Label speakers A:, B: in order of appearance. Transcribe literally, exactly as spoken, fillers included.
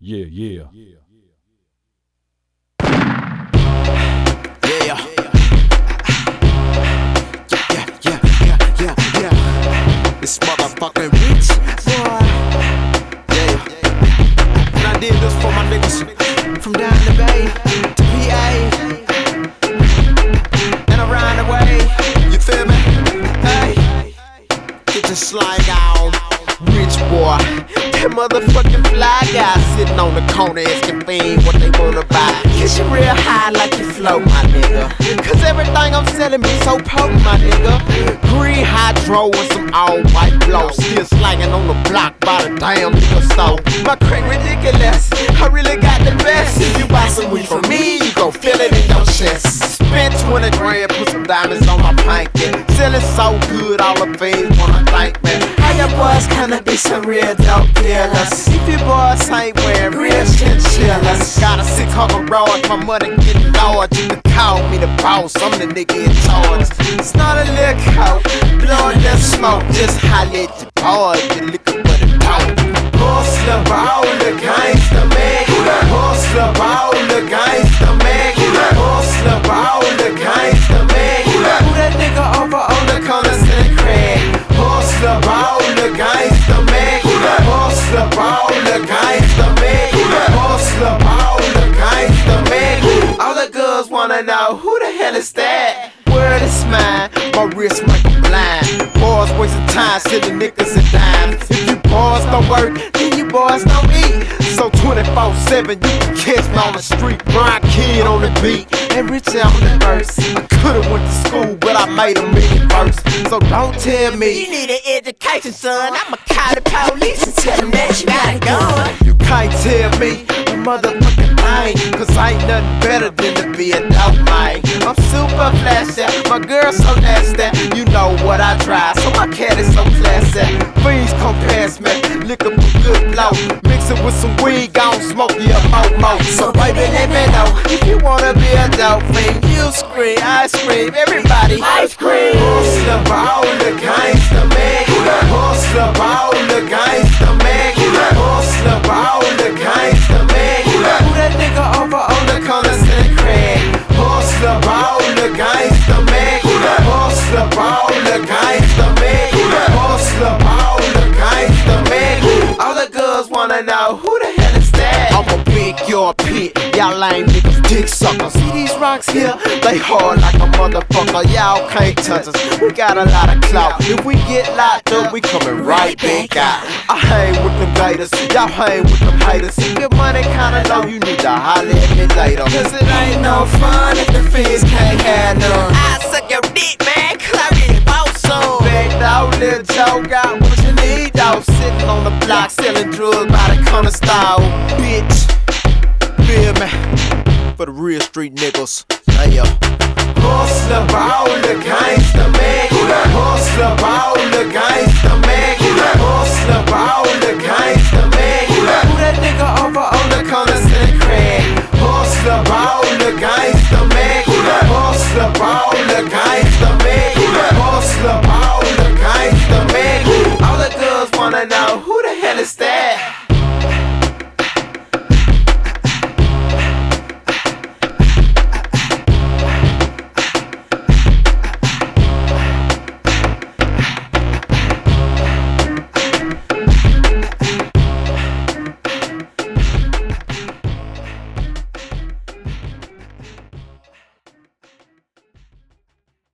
A: Yeah, yeah.
B: Yeah. Yeah, yeah, yeah, yeah, yeah. This motherfucking rich boy. Yeah. And I did this for my niggas from down the bay to P A and around the way. You feel me? Hey, get your slide on, rich boy. That motherfucking fly guy sitting on the corner asking fiends what they wanna buy. Kiss you real high like you float, my nigga. Cause everything I'm selling be so potent, my nigga. Green hydro and some all white blow. Still slanging on the block by the damn nigga store. My crack ridiculous, I really got the best. If you buy some weed from me, you gon' feel it in your chest. Spent twenty grand, put some diamonds on my pinky. Selling so good, all the fiends wanna thank me. How your boys kinda be some real dope dealers? If your boys ain't wearing real chinchillas. Got a sick harbor broad, my money getting large. You can call me the boss, I'm the nigga in charge. It's not a little coat, blowing that smoke. Just holla at your boy, you looking for the dope. Hustler, baller, gangsta, man. Hustler, baller, gangsta, man. Hustler, baller, gangsta, man. Who that nigga over on the corner selling crack? Hustler, baller, gangsta, man. Hustler, baller, gangsta, man. Hustler, baller, gangsta, man. All the girls wanna know who the hell is that? Word is mine, my wrist make them blind. Boys wasting time, selling niggas and dimes. If you boys don't work, then you boys don't eat. So twenty-four seven, you can catch me on the street. Brian Kid on the beat, and Rich on the verse. I could've went to school, but I made a million first. So don't tell me
C: you need an education, son. I'ma call the police and tell them that you got a gun.
B: you can't tell me a motherfucking thing. Cause ain't nothing better than to be a dope man. I'm super flashy, my girl so nasty. You know what I try, so my cat is so classy. Fiends come past me, lick up a good blow. Mix it with some weed, gon' smoke you a mo-mo. So baby, let me know if you wanna be a dope fiend. You scream, I scream, everybody ice cream. Hustler, baller, gangsta, man. Hustler, baller, gangsta, man. Hustler, baller, gangsta, man. Who that nigga over on the corner selling crack? Hustler, baller, gangsta, man. Hustler, baller, gangsta, man. Hustler, baller, gangsta, man. All the girls wanna know who the hell is that? I'ma pick your pit, y'all lame niggas dick suckers. See these rocks here? They hard like a motherfucker. Y'all can't touch us. We got a lot of clout. If we get locked up, we coming right back out. I hang with them gators, y'all hang with them haters. If your money kinda low, you need to holler at me later. Cause it ain't no fun if the fiends can't have none.
C: I suck your dick, man, cause I really want some.
B: Back dog, little Joe got what you need, dog. Sitting on the block, selling drugs by the corner style, bitch. Feel me? For the real street niggas, yeah. Hustler, baller, gangsta, man. Hustler, baller, gangsta, man. Hustler, baller,